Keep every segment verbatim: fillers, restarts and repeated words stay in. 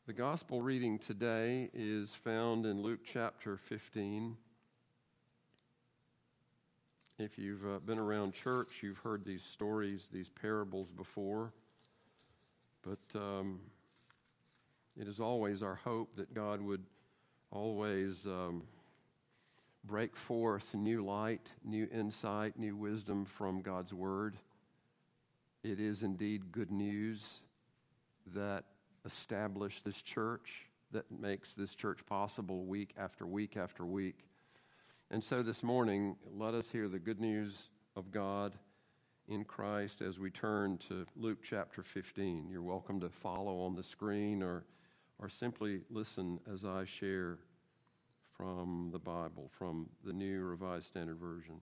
The gospel reading today is found in Luke chapter fifteen. If you've uh, been around church, you've heard these stories, these parables before. But um, it is always our hope that God would always um, break forth new light, new insight, new wisdom from God's Word. It is indeed good news that establish this church, that makes this church possible week after week after week. And so this morning, let us hear the good news of God in Christ as we turn to Luke chapter fifteen. You're welcome to follow on the screen or, or simply listen as I share from the Bible, from the New Revised Standard Version.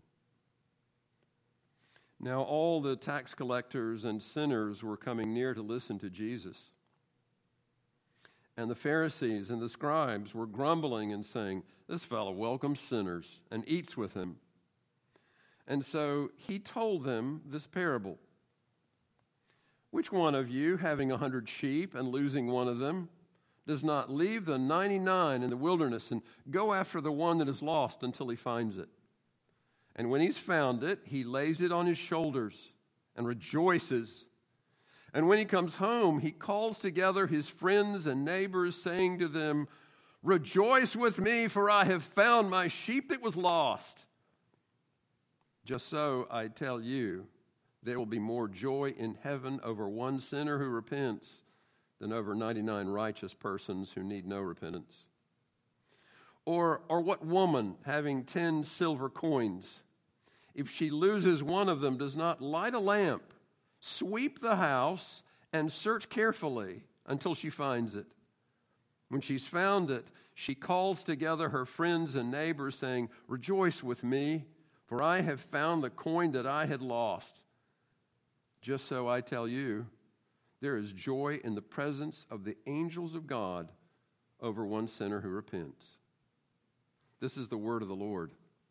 Now all the tax collectors and sinners were coming near to listen to Jesus. And the Pharisees and the scribes were grumbling and saying, "This fellow welcomes sinners and eats with them." And so he told them this parable. "Which one of you, having a hundred sheep and losing one of them, does not leave the ninety-nine in the wilderness and go after the one that is lost until he finds it? And when he's found it, he lays it on his shoulders and rejoices. And when he comes home, he calls together his friends and neighbors, saying to them, 'Rejoice with me, for I have found my sheep that was lost.' Just so, I tell you, there will be more joy in heaven over one sinner who repents than over ninety-nine righteous persons who need no repentance. Or, or what woman, having ten silver coins, if she loses one of them, does not light a lamp, sweep the house, and search carefully until she finds it? When she's found it, she calls together her friends and neighbors, saying, 'Rejoice with me, for I have found the coin that I had lost.' Just so, I tell you, there is joy in the presence of the angels of God over one sinner who repents." This is the word of the Lord.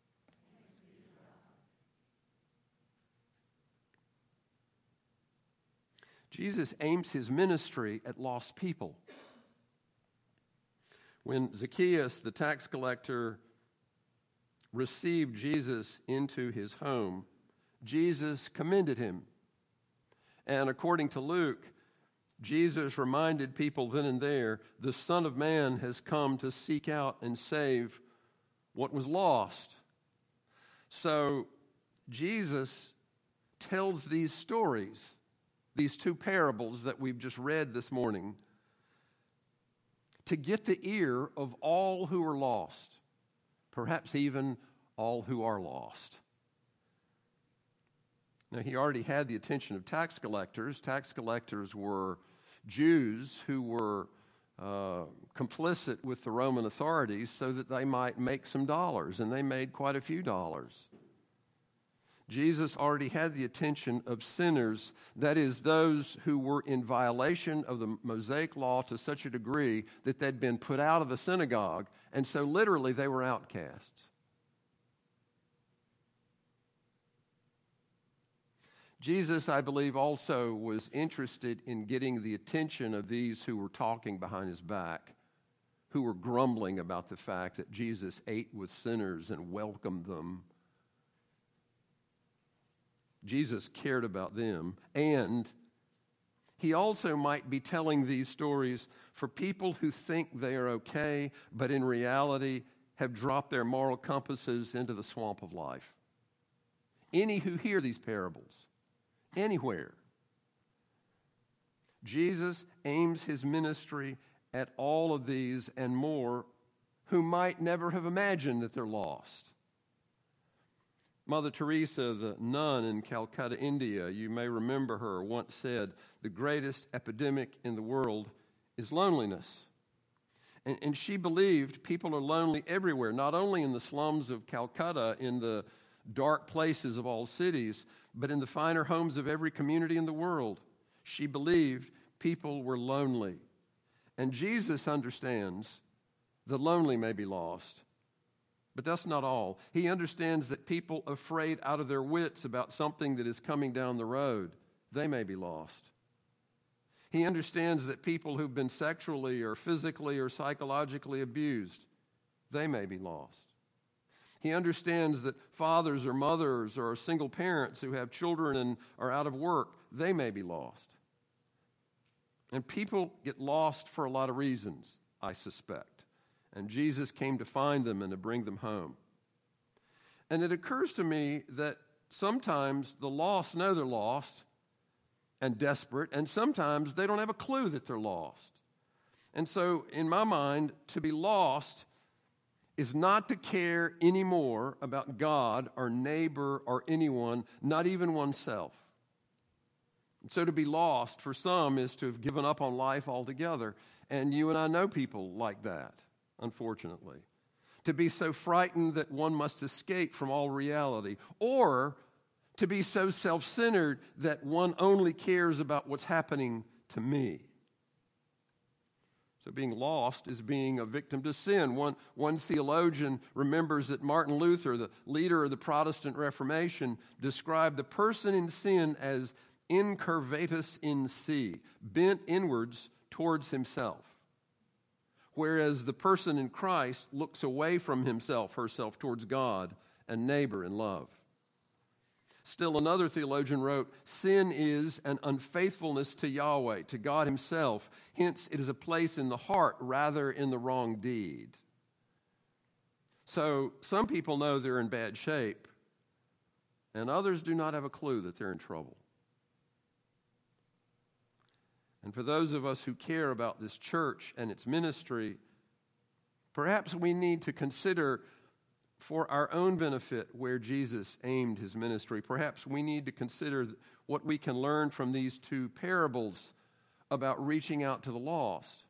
Jesus aims his ministry at lost people. When Zacchaeus, the tax collector, received Jesus into his home, Jesus commended him. And according to Luke, Jesus reminded people then and there, the Son of Man has come to seek out and save what was lost. So Jesus tells these stories, these two parables that we've just read this morning, to get the ear of all who are lost, perhaps even all who are lost. Now, he already had the attention of tax collectors. Tax collectors were Jews who were uh, complicit with the Roman authorities so that they might make some dollars, and they made quite a few dollars. Jesus already had the attention of sinners, that is, those who were in violation of the Mosaic law to such a degree that they'd been put out of the synagogue, and so literally they were outcasts. Jesus, I believe, also was interested in getting the attention of these who were talking behind his back, who were grumbling about the fact that Jesus ate with sinners and welcomed them. Jesus cared about them, and he also might be telling these stories for people who think they are okay, but in reality have dropped their moral compasses into the swamp of life. Any who hear these parables, anywhere, Jesus aims his ministry at all of these and more who might never have imagined that they're lost. Mother Teresa, the nun in Calcutta, India, you may remember her, once said, "The greatest epidemic in the world is loneliness." And, and she believed people are lonely everywhere, not only in the slums of Calcutta, in the dark places of all cities, but in the finer homes of every community in the world. She believed people were lonely. And Jesus understands the lonely may be lost. But that's not all. He understands that people afraid out of their wits about something that is coming down the road, they may be lost. He understands that people who've been sexually or physically or psychologically abused, they may be lost. He understands that fathers or mothers or single parents who have children and are out of work, they may be lost. And people get lost for a lot of reasons, I suspect. And Jesus came to find them and to bring them home. And it occurs to me that sometimes the lost know they're lost and desperate, and sometimes they don't have a clue that they're lost. And so, in my mind, to be lost is not to care anymore about God or neighbor or anyone, not even oneself. And so to be lost for some is to have given up on life altogether. And you and I know people like that, unfortunately. To be so frightened that one must escape from all reality, or to be so self-centered that one only cares about what's happening to me. So being lost is being a victim to sin. One, one theologian remembers that Martin Luther, the leader of the Protestant Reformation, described the person in sin as incurvatus in se, bent inwards towards himself. Whereas the person in Christ looks away from himself, herself, towards God and neighbor in love. Still another theologian wrote, sin is an unfaithfulness to Yahweh, to God himself. Hence, it is a place in the heart rather in the wrong deed. So, some people know they're in bad shape, and others do not have a clue that they're in trouble. And for those of us who care about this church and its ministry, perhaps we need to consider for our own benefit where Jesus aimed his ministry. Perhaps we need to consider what we can learn from these two parables about reaching out to the lost.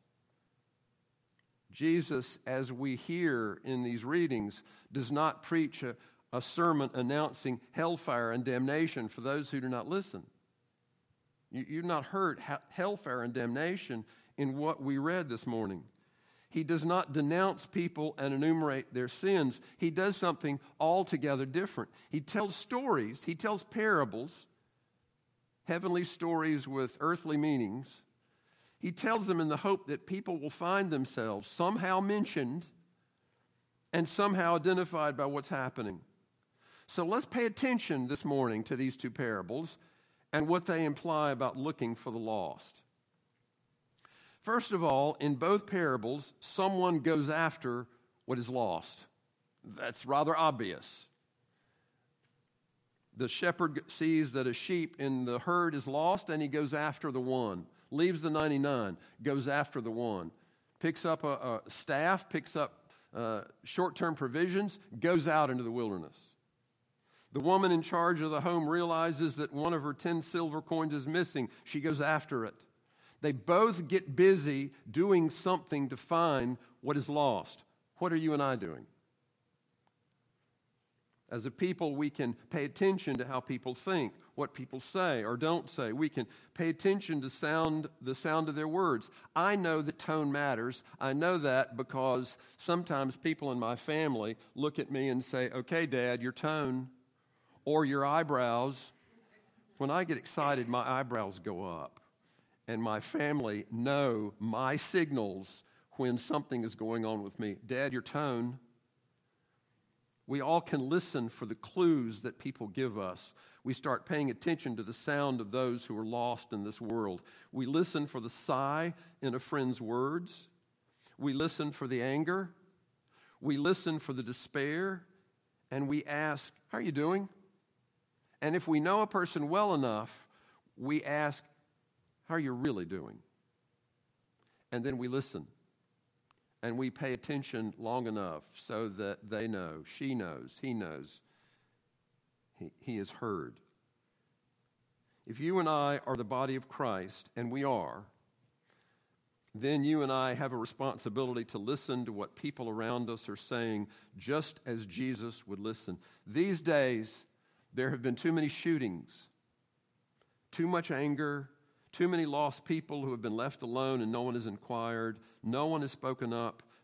Jesus, as we hear in these readings, does not preach a, a sermon announcing hellfire and damnation for those who do not listen. You, you've not heard ha- hellfire and damnation in what we read this morning. He does not denounce people and enumerate their sins. He does something altogether different. He tells stories. He tells parables, heavenly stories with earthly meanings. He tells them in the hope that people will find themselves somehow mentioned and somehow identified by what's happening. So let's pay attention this morning to these two parables and what they imply about looking for the lost. First of all, in both parables, someone goes after what is lost. That's rather obvious. The shepherd sees that a sheep in the herd is lost, and he goes after the one. Leaves the ninety-nine, goes after the one. Picks up a, a staff, picks up uh, short-term provisions, goes out into the wilderness. The woman in charge of the home realizes that one of her ten silver coins is missing. She goes after it. They both get busy doing something to find what is lost. What are you and I doing? As a people, we can pay attention to how people think, what people say or don't say. We can pay attention to sound, the sound of their words. I know that tone matters. I know that because sometimes people in my family look at me and say, okay, Dad, your tone or your eyebrows. When I get excited, my eyebrows go up. And my family know my signals when something is going on with me. Dad, your tone. We all can listen for the clues that people give us. We start paying attention to the sound of those who are lost in this world. We listen for the sigh in a friend's words. We listen for the anger. We listen for the despair. And we ask, how are you doing? And if we know a person well enough, we ask, how are you really doing? And then we listen. And we pay attention long enough so that they know, she knows, he knows, he, he is heard. If you and I are the body of Christ, and we are, then you and I have a responsibility to listen to what people around us are saying, just as Jesus would listen. These days, there have been too many shootings, too much anger, too many lost people who have been left alone and no one has inquired, no one has spoken up,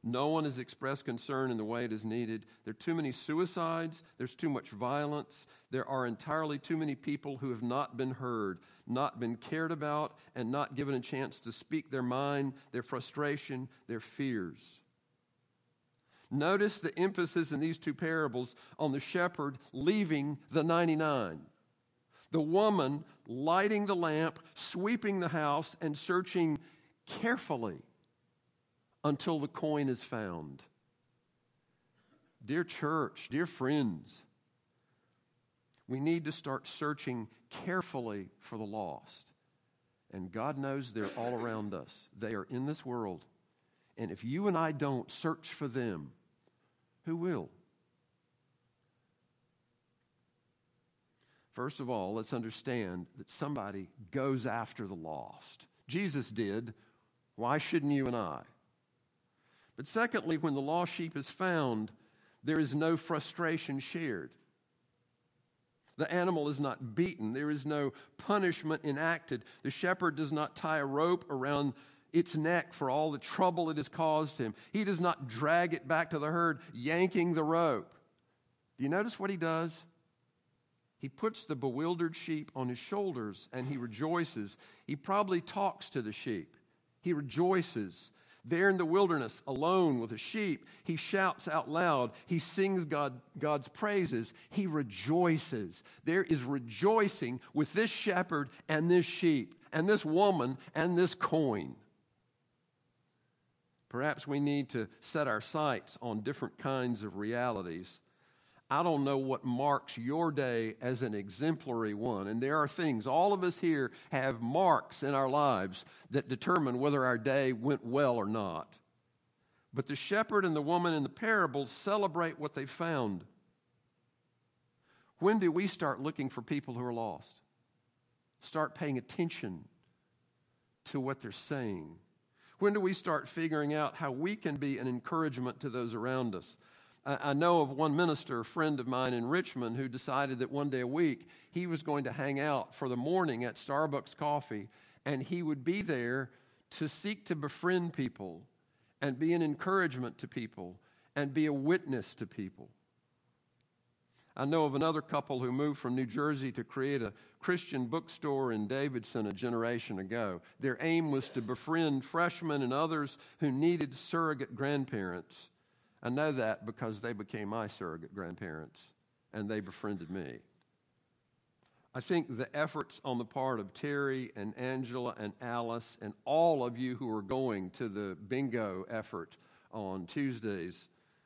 No one has expressed concern in the way it is needed. There are too many suicides. There's too much violence. There are entirely too many people who have not been heard, not been cared about, and not given a chance to speak their mind, their frustration, their fears. Notice the emphasis in these two parables on the shepherd leaving the ninety-nine. The woman lighting the lamp, sweeping the house, and searching carefully until the coin is found. Dear church, dear friends, we need to start searching carefully for the lost. And God knows they're all around us. They are in this world. And if you and I don't search for them, who will? First of all, let's understand that somebody goes after the lost. Jesus did. Why shouldn't you and I? But secondly, when the lost sheep is found, there is no frustration shared. The animal is not beaten. There is no punishment enacted. The shepherd does not tie a rope around its neck for all the trouble it has caused him. He does not drag it back to the herd, yanking the rope. Do you notice what he does? He puts the bewildered sheep on his shoulders and he rejoices. He probably talks to the sheep. He rejoices. There in the wilderness, alone with the sheep, he shouts out loud. He sings God, God's praises. He rejoices. There is rejoicing with this shepherd and this sheep and this woman and this coin. Perhaps we need to set our sights on different kinds of realities. I don't know what marks your day as an exemplary one. And there are things, all of us here have marks in our lives that determine whether our day went well or not. But the shepherd and the woman in the parable celebrate what they found. When do we start looking for people who are lost? Start paying attention to what they're saying. When do we start figuring out how we can be an encouragement to those around us? I know of one minister, a friend of mine in Richmond, who decided that one day a week he was going to hang out for the morning at Starbucks Coffee, and he would be there to seek to befriend people and be an encouragement to people and be a witness to people. I know of another couple who moved from New Jersey to create a Christian bookstore in Davidson a generation ago. Their aim was to befriend freshmen and others who needed surrogate grandparents. I know that because they became my surrogate grandparents, and they befriended me. I think the efforts on the part of Terry and Angela and Alice and all of you who are going to the bingo effort on Tuesdays,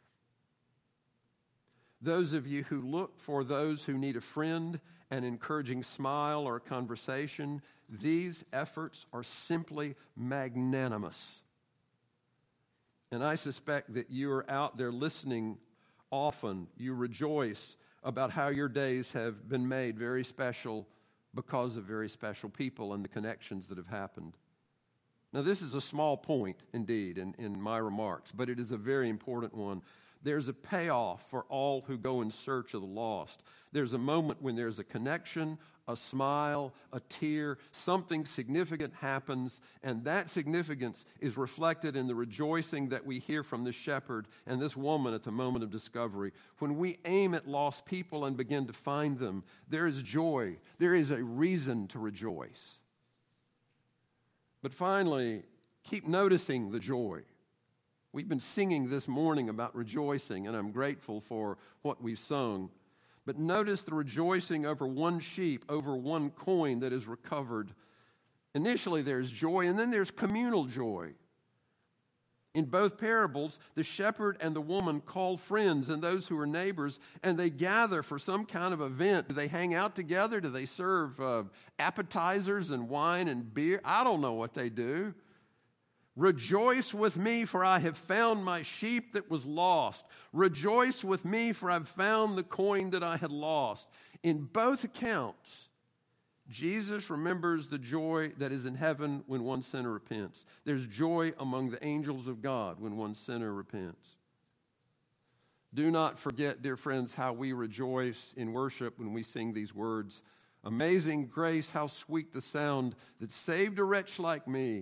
those of you who look for those who need a friend, an encouraging smile, or a conversation, these efforts are simply magnanimous. And I suspect that you are out there listening often. You rejoice about how your days have been made very special because of very special people and the connections that have happened. Now, this is a small point, indeed, in, in my remarks, but it is a very important one. There's a payoff for all who go in search of the lost. There's a moment when there's a connection, a smile, a tear, something significant happens, and that significance is reflected in the rejoicing that we hear from this shepherd and this woman at the moment of discovery. When we aim at lost people and begin to find them, there is joy. There is a reason to rejoice. But finally, keep noticing the joy. We've been singing this morning about rejoicing, and I'm grateful for what we've sung. But notice the rejoicing over one sheep, over one coin that is recovered. Initially there's joy, and then there's communal joy. In both parables, the shepherd and the woman call friends and those who are neighbors, and they gather for some kind of event. Do they hang out together? Do they serve uh, appetizers and wine and beer? I don't know what they do. Rejoice with me, for I have found my sheep that was lost. Rejoice with me, for I've found the coin that I had lost. In both accounts, Jesus remembers the joy that is in heaven when one sinner repents. There's joy among the angels of God when one sinner repents. Do not forget, dear friends, how we rejoice in worship when we sing these words. Amazing grace, how sweet the sound that saved a wretch like me.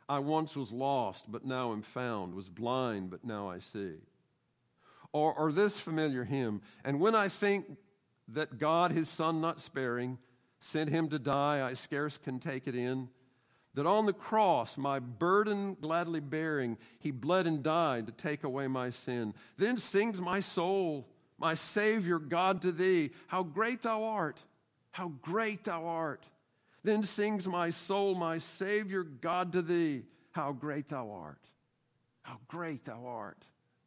I once was lost, but now am found, was blind, but now I see. Or, or this familiar hymn, and when I think that God, his Son not sparing, sent him to die, I scarce can take it in, that on the cross, my burden gladly bearing, he bled and died to take away my sin. Then sings my soul, my Savior God, to thee, how great thou art, how great thou art. Then sings my soul, my Savior God, to thee, how great thou art, how great thou art.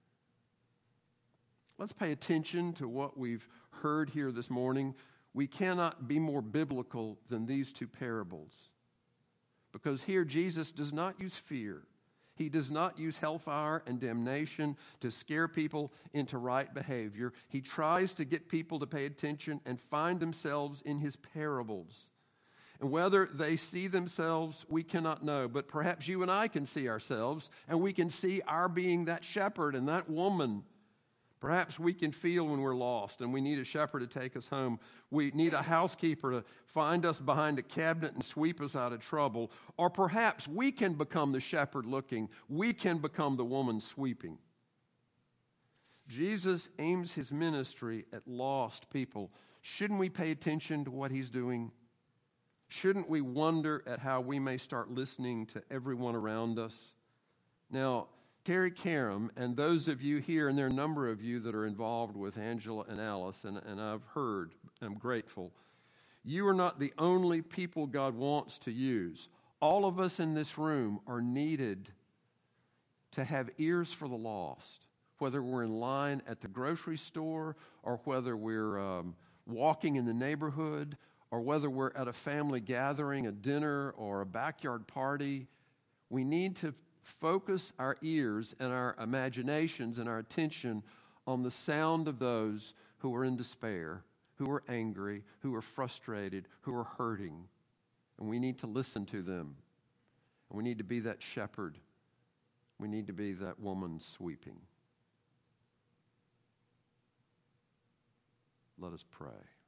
Let's pay attention to what we've heard here this morning. We cannot be more biblical than these two parables. Because here Jesus does not use fear. He does not use hellfire and damnation to scare people into right behavior. He tries to get people to pay attention and find themselves in his parables. And whether they see themselves, we cannot know. But perhaps you and I can see ourselves, and we can see our being that shepherd and that woman. Perhaps we can feel when we're lost and we need a shepherd to take us home. We need a housekeeper to find us behind a cabinet and sweep us out of trouble. Or perhaps we can become the shepherd looking. We can become the woman sweeping. Jesus aims his ministry at lost people. Shouldn't we pay attention to what he's doing? Shouldn't we wonder at how we may start listening to everyone around us? Now, Terry Karam and those of you here, and there are a number of you that are involved with Angela and Alice, and, and I've heard, I'm grateful. You are not the only people God wants to use. All of us in this room are needed to have ears for the lost, whether we're in line at the grocery store or whether we're um, walking in the neighborhood or whether we're at a family gathering, a dinner, or a backyard party. We need to focus our ears and our imaginations and our attention on the sound of those who are in despair, who are angry, who are frustrated, who are hurting. And we need to listen to them. And we need to be that shepherd. We need to be that woman sweeping. Let us pray.